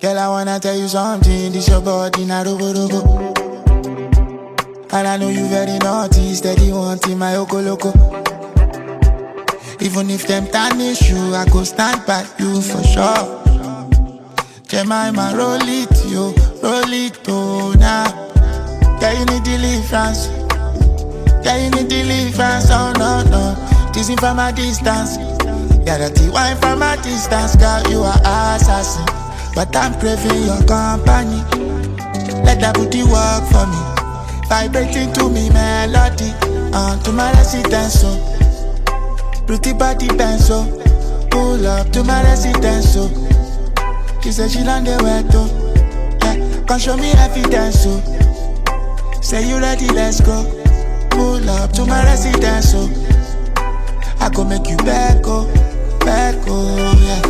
Girl, I wanna tell you something. This your body, na robo. And I know you very naughty, steady wanting my loco. Even if them tarnish you, I go stand by you for sure. Jemima, roll it, yo, roll it, oh, now. Yeah, you need deliverance. Yeah, you need deliverance, oh, no. This is from a distance. Yeah, that wine from a distance, girl, you are assassin. But I'm craving your company. Let that booty work for me. Vibrating to me melody. To my residence, so. Pretty body benzo. Pull up to my residence, so. She said she land the wet, oh. Yeah, come show me evidence, so. Say you ready, let's go. Pull up to my residence, so. I go make you back, oh, yeah.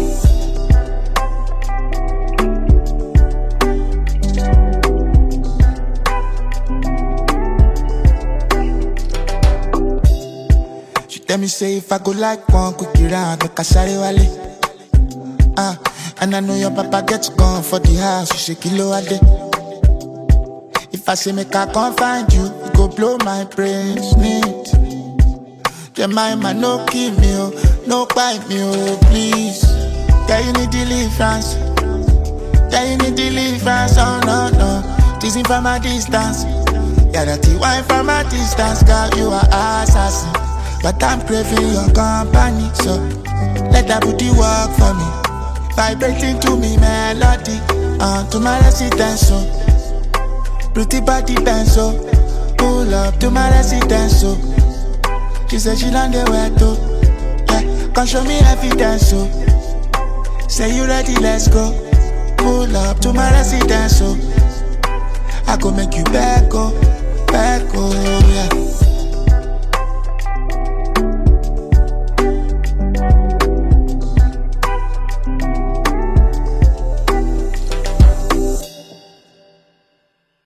She tell me say if I go like one quick round, make a shari wale. And I know your papa gets gone for the house, you say kilo a day. If I say make I come find you, you go blow my brains neat. Jemima, no kill me, oh, no bite me, oh, please. Yeah, you need deliverance. Yeah, you need deliverance, oh, no. This is from a distance. Yeah, that wine from a distance, girl, you are assassin. But I'm craving your company, so let that booty work for me. Vibrating to me melody, to my residence, so. Pretty body benzo, pull up to my residence, so. She said she land the wet, oh. Yeah, come show me evidence, so. Say you ready, let's go. Pull up to my residence, so. I go make you back, oh, yeah.